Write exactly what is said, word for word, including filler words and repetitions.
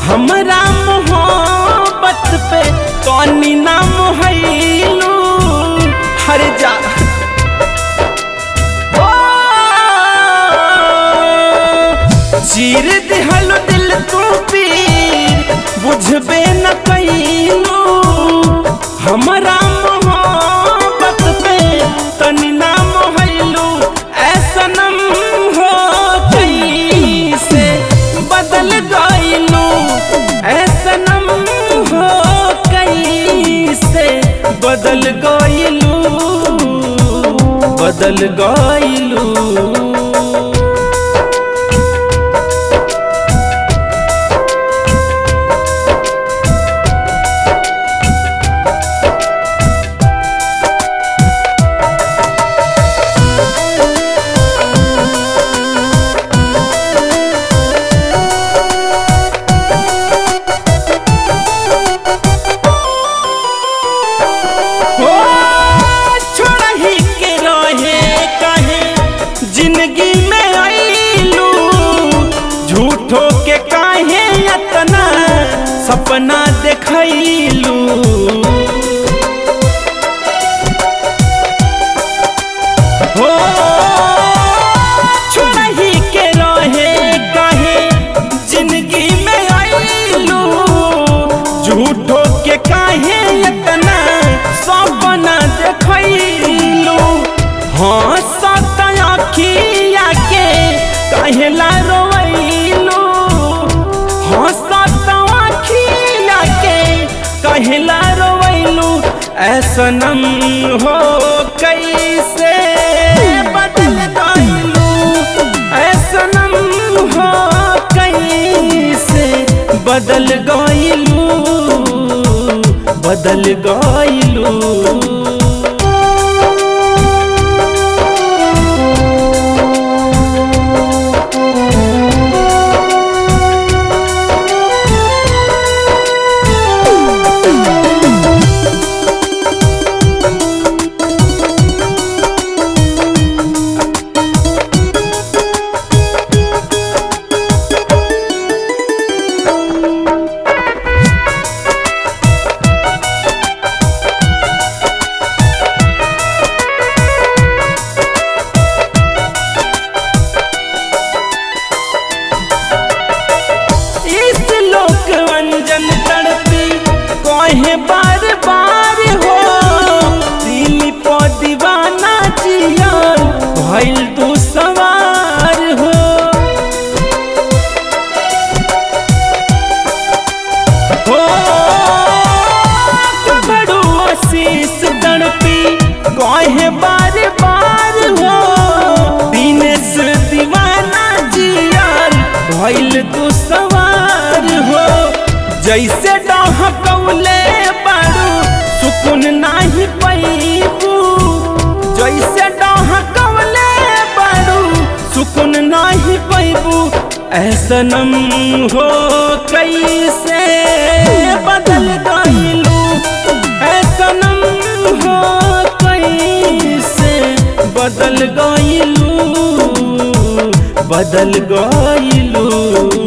हमरा मोहब्बत पे कौनी नाम हैलू हर जा चीर दिहलो दिल तू पीर बुझबे न कैलू हमरा मोहब्बत पे तनी नाम हैलू ऐसा नम हो कैसे बदल गइलू ऐसा नम हो कैसे बदल गइलू बदल गइलू। जिंदगी में आईलू झूठो के काहे इतना सपना देखैलू हो छोड़ही के रहे काहे जिंदगी में आईलू झूठो के काहे इतना सपना देखैलू। हाँ अखिया के कहला रोइलू हंसत अखिया के कहला रोइलू ऐसा नम हो कैसे बदल गइलू ऐसा नम हो कैसे बदल गइलू बदल गइलू। कहे बार बार हो दिल पो दीवाना जियल भइल तू सवार हो हो बड़ू आशीष तड़पी कहे बार बार हो दिनेश दीवाना जियल भइल तू सवार हो जैसे डहकौले बारू सुकून नाही पैबू जैसे डहकौले बारू सुकून नाही पैबू ऐसा नम हो कैसे बदल गइलू ऐसा नम हो कैसे बदल गइलू बदल गइलू।